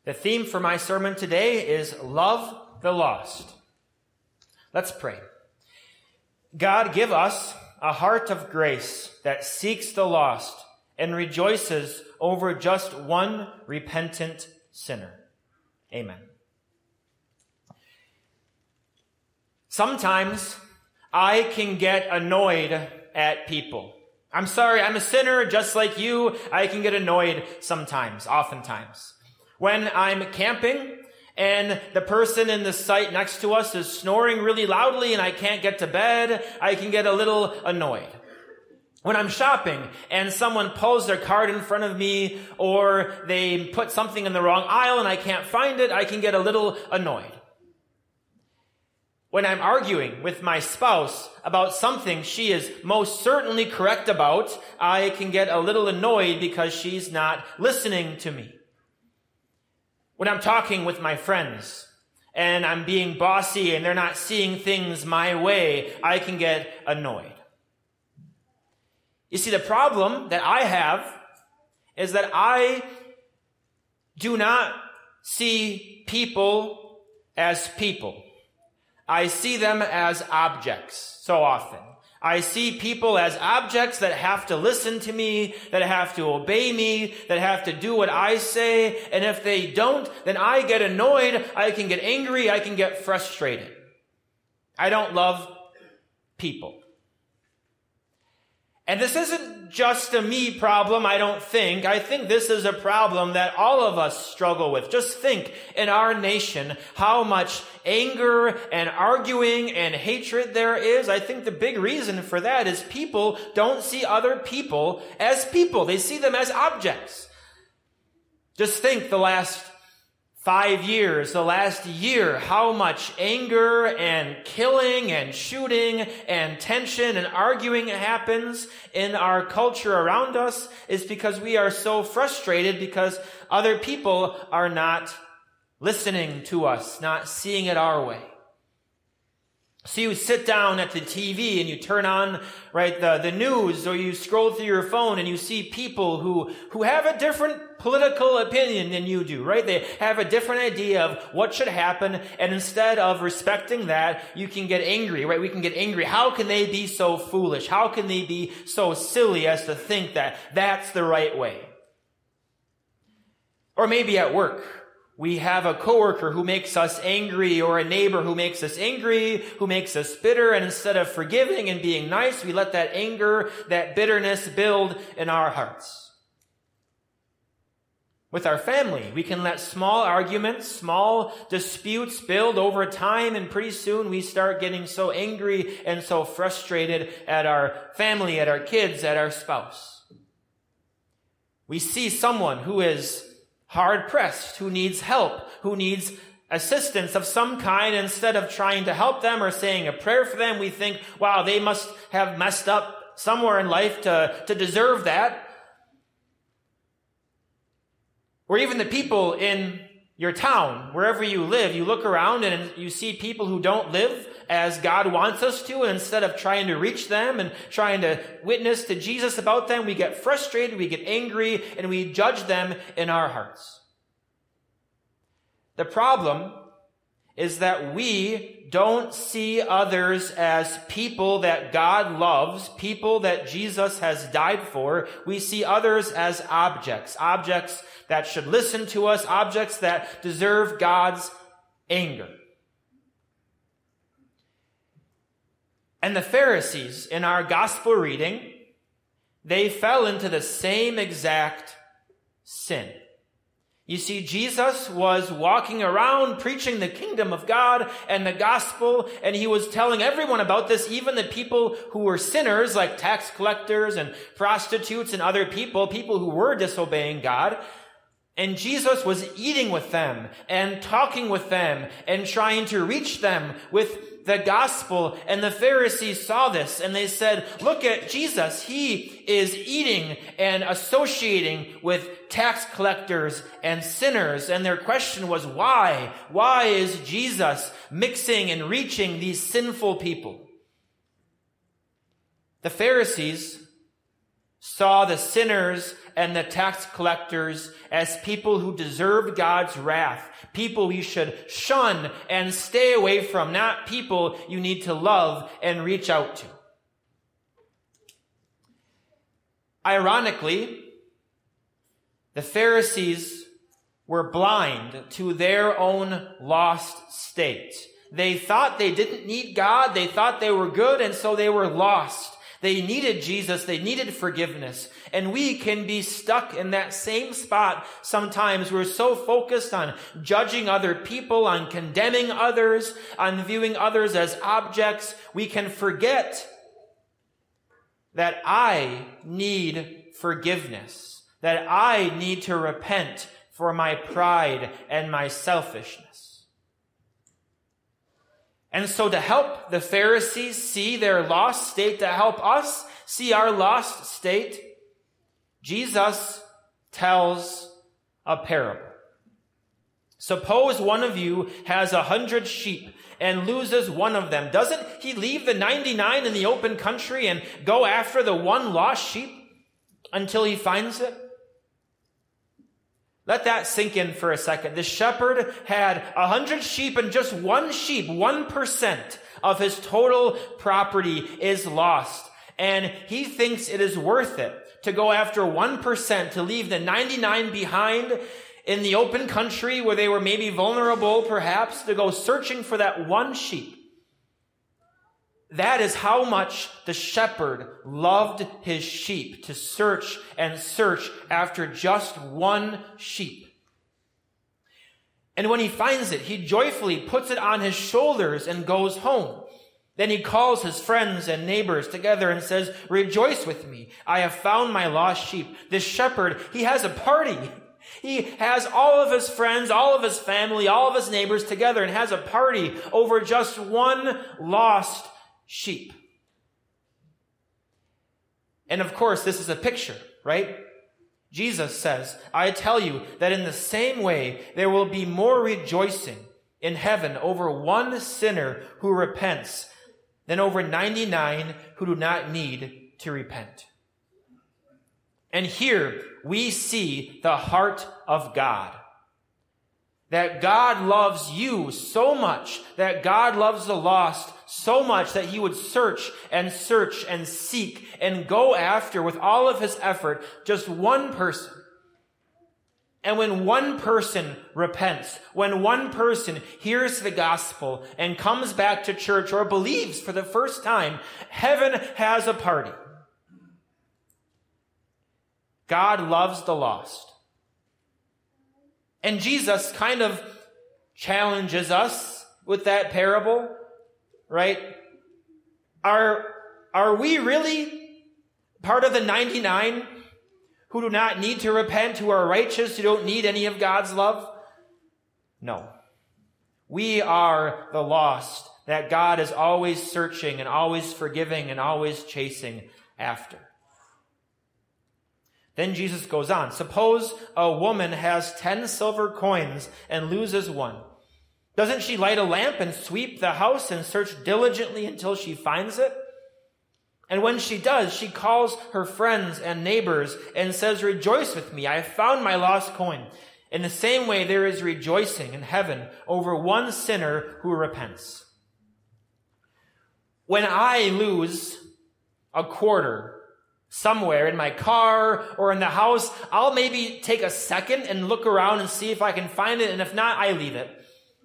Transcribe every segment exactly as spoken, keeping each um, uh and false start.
The theme for my sermon today is Love the Lost. Let's pray. God, give us a heart of grace that seeks the lost and rejoices over just one repentant sinner. Amen. Sometimes I can get annoyed at people. I'm sorry, I'm a sinner just like you. I can get annoyed sometimes, oftentimes. When I'm camping and the person in the site next to us is snoring really loudly and I can't get to bed, I can get a little annoyed. When I'm shopping and someone pulls their cart in front of me or they put something in the wrong aisle and I can't find it, I can get a little annoyed. When I'm arguing with my spouse about something she is most certainly correct about, I can get a little annoyed because she's not listening to me. When I'm talking with my friends and I'm being bossy and they're not seeing things my way, I can get annoyed. You see, the problem that I have is that I do not see people as people. I see them as objects so often. I see people as objects that have to listen to me, that have to obey me, that have to do what I say. And if they don't, then I get annoyed, I can get angry, I can get frustrated. I don't love people. And this isn't just a me problem, I don't think. I think this is a problem that all of us struggle with. Just think in our nation how much anger and arguing and hatred there is. I think the big reason for that is people don't see other people as people. They see them as objects. Just think the last Five years, the last year, how much anger and killing and shooting and tension and arguing happens in our culture around us is because we are so frustrated because other people are not listening to us, not seeing it our way. So you sit down at the T V and you turn on, right, the, the news, or you scroll through your phone and you see people who, who have a different political opinion than you do, right? They have a different idea of what should happen, and instead of respecting that, you can get angry, right? We can get angry. How can they be so foolish? How can they be so silly as to think that that's the right way? Or maybe at work, we have a coworker who makes us angry, or a neighbor who makes us angry, who makes us bitter, and instead of forgiving and being nice, we let that anger, that bitterness build in our hearts. With our family, we can let small arguments, small disputes build over time, and pretty soon we start getting so angry and so frustrated at our family, at our kids, at our spouse. We see someone who is hard-pressed, who needs help, who needs assistance of some kind. Instead of trying to help them or saying a prayer for them, we think, wow, they must have messed up somewhere in life to, to deserve that. Or even the people in your town, wherever you live, you look around and you see people who don't live as God wants us to, and instead of trying to reach them and trying to witness to Jesus about them, we get frustrated, we get angry, and we judge them in our hearts. The problem is that we don't see others as people that God loves, people that Jesus has died for. We see others as objects, objects that should listen to us, objects that deserve God's anger. And the Pharisees in our gospel reading, they fell into the same exact sin. You see, Jesus was walking around preaching the kingdom of God and the gospel, and he was telling everyone about this, even the people who were sinners, like tax collectors and prostitutes and other people, people who were disobeying God. And Jesus was eating with them and talking with them and trying to reach them with the gospel. And the Pharisees saw this and they said, look at Jesus. He is eating and associating with tax collectors and sinners. And their question was, why? Why is Jesus mixing and reaching these sinful people? The Pharisees saw the sinners and the tax collectors as people who deserved God's wrath, people you should shun and stay away from, not people you need to love and reach out to. Ironically, the Pharisees were blind to their own lost state. They thought they didn't need God. They thought they were good, and so they were lost. They needed Jesus. They needed forgiveness. And we can be stuck in that same spot sometimes. We're so focused on judging other people, on condemning others, on viewing others as objects, we can forget that I need forgiveness, that I need to repent for my pride and my selfishness. And so to help the Pharisees see their lost state, to help us see our lost state, Jesus tells a parable. Suppose one of you has a hundred sheep and loses one of them. Doesn't he leave the ninety-nine in the open country and go after the one lost sheep until he finds it? Let that sink in for a second. The shepherd had a hundred sheep, and just one sheep, one percent of his total property is lost. And he thinks it is worth it to go after one percent, to leave the ninety-nine behind in the open country where they were maybe vulnerable, perhaps, to go searching for that one sheep. That is how much the shepherd loved his sheep, to search and search after just one sheep. And when he finds it, he joyfully puts it on his shoulders and goes home. Then he calls his friends and neighbors together and says, "Rejoice with me. I have found my lost sheep." This shepherd, he has a party. He has all of his friends, all of his family, all of his neighbors together and has a party over just one lost sheep. And of course, this is a picture, right? Jesus says, "I tell you that in the same way, there will be more rejoicing in heaven over one sinner who repents than over ninety-nine who do not need to repent." And here we see the heart of God. That God loves you so much, that God loves the lost so much that he would search and search and seek and go after with all of his effort just one person. And when one person repents, when one person hears the gospel and comes back to church or believes for the first time, heaven has a party. God loves the lost. And Jesus kind of challenges us with that parable, right? Are, are we really part of the ninety-nine who do not need to repent, who are righteous, who don't need any of God's love? No. We are the lost that God is always searching and always forgiving and always chasing after. Then Jesus goes on. Suppose a woman has ten silver coins and loses one. Doesn't she light a lamp and sweep the house and search diligently until she finds it? And when she does, she calls her friends and neighbors and says, "Rejoice with me, I have found my lost coin." In the same way, there is rejoicing in heaven over one sinner who repents. When I lose a quarter somewhere in my car or in the house, I'll maybe take a second and look around and see if I can find it, and if not, I leave it.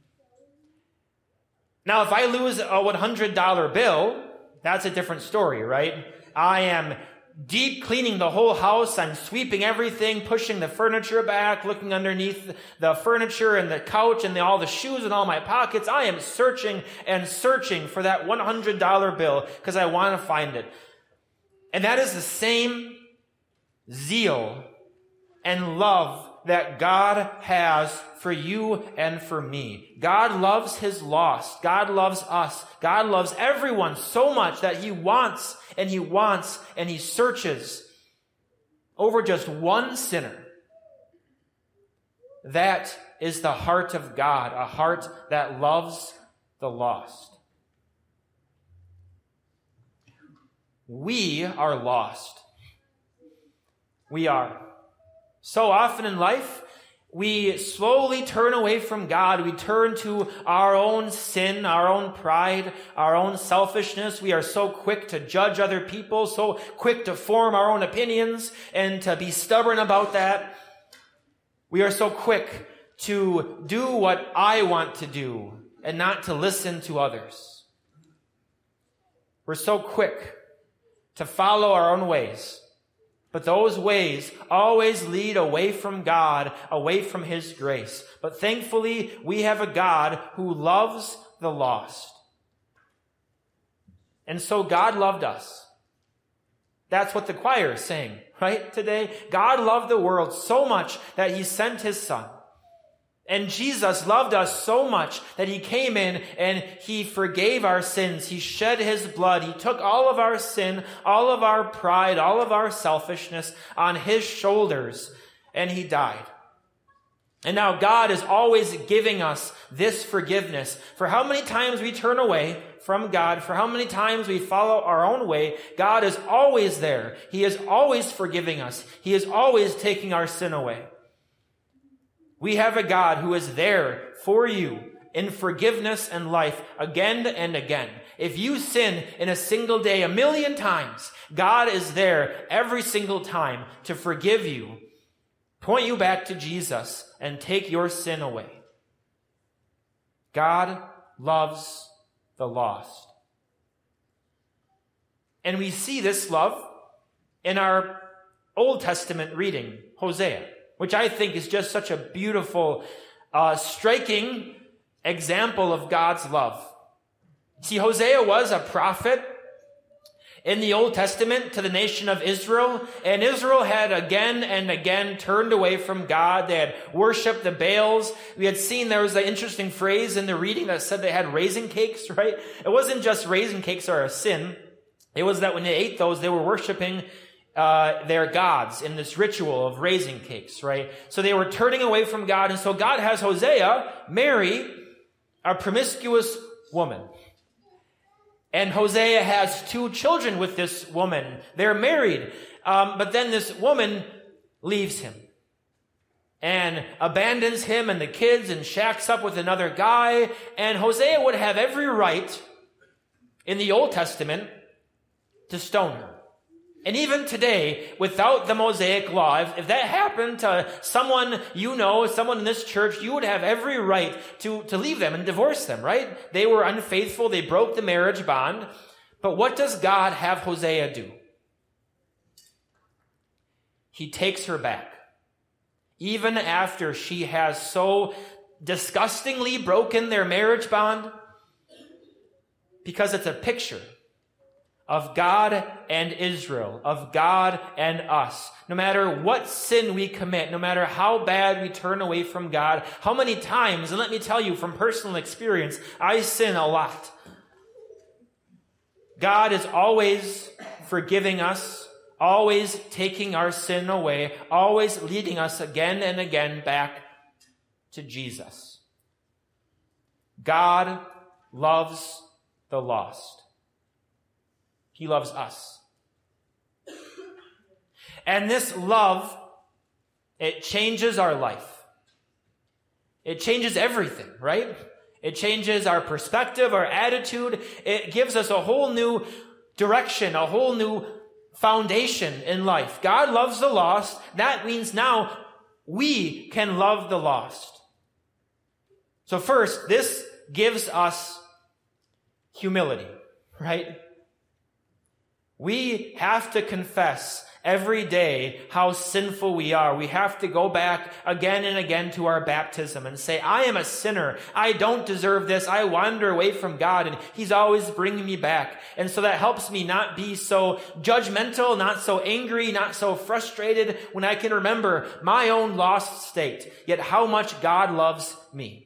Now, if I lose a one hundred dollar bill, that's a different story, right? I am deep cleaning the whole house. I'm sweeping everything, pushing the furniture back, looking underneath the furniture and the couch and the, all the shoes and all my pockets. I am searching and searching for that one hundred dollar bill because I want to find it. And that is the same zeal and love that God has for you and for me. God loves his lost. God loves us. God loves everyone so much that he wants and he wants and he searches over just one sinner. That is the heart of God, a heart that loves the lost. We are lost. We are. So often in life, we slowly turn away from God. We turn to our own sin, our own pride, our own selfishness. We are so quick to judge other people, so quick to form our own opinions and to be stubborn about that. We are so quick to do what I want to do and not to listen to others. We're so quick to follow our own ways. But those ways always lead away from God, away from His grace. But thankfully, we have a God who loves the lost. And so God loved us. That's what the choir is saying, right, today? God loved the world so much that He sent His Son. And Jesus loved us so much that He came in and He forgave our sins. He shed His blood. He took all of our sin, all of our pride, all of our selfishness on His shoulders, and He died. And now God is always giving us this forgiveness. For how many times we turn away from God, for how many times we follow our own way, God is always there. He is always forgiving us. He is always taking our sin away. We have a God who is there for you in forgiveness and life again and again. If you sin in a single day a million times, God is there every single time to forgive you, point you back to Jesus, and take your sin away. God loves the lost. And we see this love in our Old Testament reading, Hosea, which I think is just such a beautiful, uh, striking example of God's love. See, Hosea was a prophet in the Old Testament to the nation of Israel, and Israel had again and again turned away from God. They had worshipped the Baals. We had seen there was an interesting phrase in the reading that said they had raisin cakes, right? It wasn't just raisin cakes are a sin. It was that when they ate those, they were worshiping Uh, their gods in this ritual of raising cakes, right? So they were turning away from God, and so God has Hosea marry a promiscuous woman. And Hosea has two children with this woman. They're married, um, but then this woman leaves him and abandons him and the kids and shacks up with another guy. And Hosea would have every right in the Old Testament to stone her. And even today, without the Mosaic law, if, if that happened to someone you know, someone in this church, you would have every right to, to leave them and divorce them, right? They were unfaithful. They broke the marriage bond. But what does God have Hosea do? He takes her back. Even after she has so disgustingly broken their marriage bond, because it's a picture of God and Israel, of God and us. No matter what sin we commit, no matter how bad we turn away from God, how many times, and let me tell you from personal experience, I sin a lot. God is always forgiving us, always taking our sin away, always leading us again and again back to Jesus. God loves the lost. He loves us. And this love, it changes our life. It changes everything, right? It changes our perspective, our attitude. It gives us a whole new direction, a whole new foundation in life. God loves the lost. That means now we can love the lost. So first, this gives us humility, right? We have to confess every day how sinful we are. We have to go back again and again to our baptism and say, I am a sinner. I don't deserve this. I wander away from God, and He's always bringing me back. And so that helps me not be so judgmental, not so angry, not so frustrated when I can remember my own lost state, yet how much God loves me.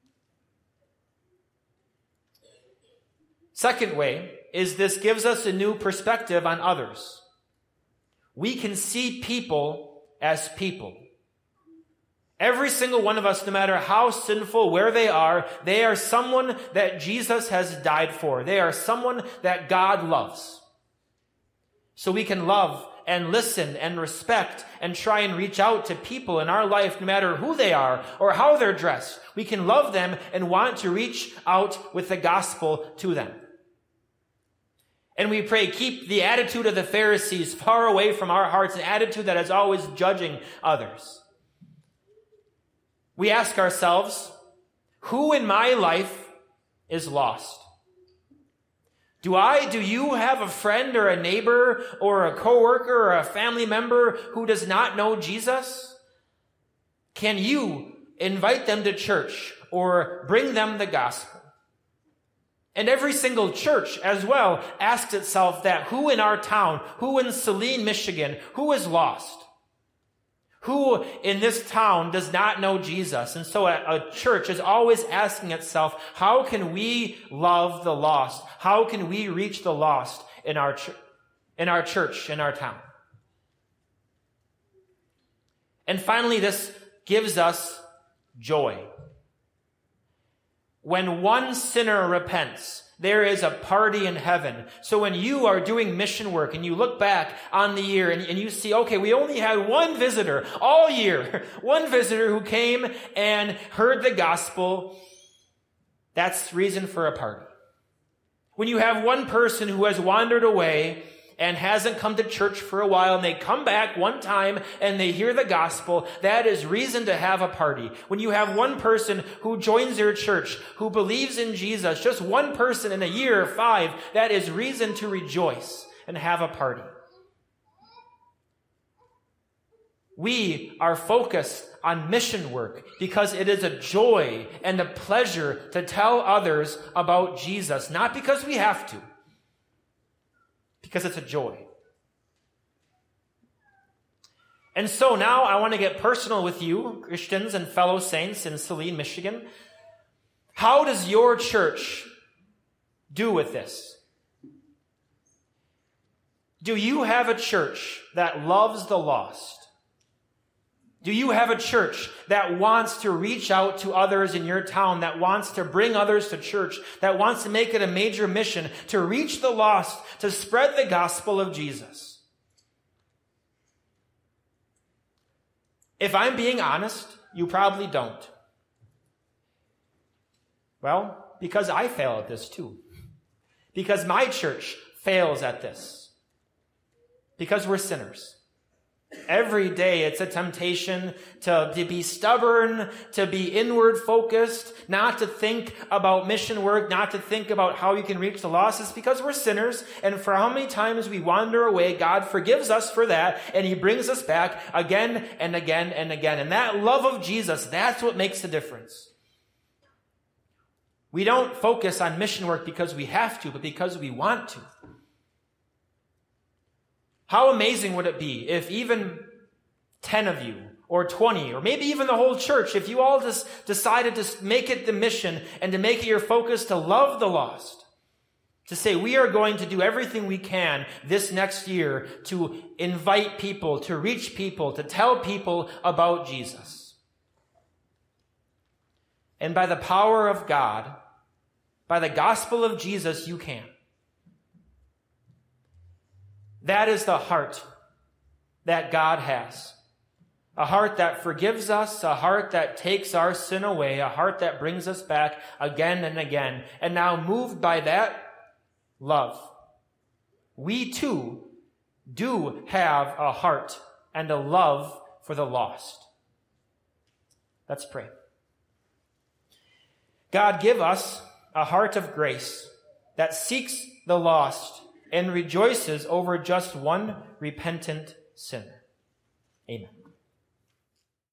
Second way is this gives us a new perspective on others. We can see people as people. Every single one of us, no matter how sinful, where they are, they are someone that Jesus has died for. They are someone that God loves. So we can love and listen and respect and try and reach out to people in our life, no matter who they are or how they're dressed. We can love them and want to reach out with the gospel to them. And we pray, keep the attitude of the Pharisees far away from our hearts, an attitude that is always judging others. We ask ourselves, who in my life is lost? Do I, do you have a friend or a neighbor or a coworker or a family member who does not know Jesus? Can you invite them to church or bring them the gospel? And every single church as well asks itself that, who in our town, who in Saline, Michigan, who is lost? Who in this town does not know Jesus? And so a, a church is always asking itself, how can we love the lost? How can we reach the lost in our, ch- in our church, in our town? And finally, this gives us joy. When one sinner repents, there is a party in heaven. So when you are doing mission work and you look back on the year and, and you see, okay, we only had one visitor all year, one visitor who came and heard the gospel, that's reason for a party. When you have one person who has wandered away and hasn't come to church for a while, and they come back one time and they hear the gospel, that is reason to have a party. When you have one person who joins your church, who believes in Jesus, just one person in a year or five, that is reason to rejoice and have a party. We are focused on mission work because it is a joy and a pleasure to tell others about Jesus, not because we have to, because it's a joy. And so now I want to get personal with you, Christians and fellow saints in Saline, Michigan. How does your church do with this? Do you have a church that loves the lost? Do you have a church that wants to reach out to others in your town, that wants to bring others to church, that wants to make it a major mission to reach the lost, to spread the gospel of Jesus? If I'm being honest, you probably don't. Well, because I fail at this too. Because my church fails at this. Because we're sinners. Every day it's a temptation to, to be stubborn, to be inward focused, not to think about mission work, not to think about how you can reach the lost. It's because we're sinners, and for how many times we wander away, God forgives us for that, and He brings us back again and again and again. And that love of Jesus, that's what makes the difference. We don't focus on mission work because we have to, but because we want to. How amazing would it be if even ten of you, or twenty, or maybe even the whole church, if you all just decided to make it the mission and to make it your focus to love the lost, to say we are going to do everything we can this next year to invite people, to reach people, to tell people about Jesus. And by the power of God, by the gospel of Jesus, you can. That is the heart that God has. A heart that forgives us, a heart that takes our sin away, a heart that brings us back again and again. And now, moved by that love, we too do have a heart and a love for the lost. Let's pray. God, give us a heart of grace that seeks the lost and rejoices over just one repentant sinner. Amen.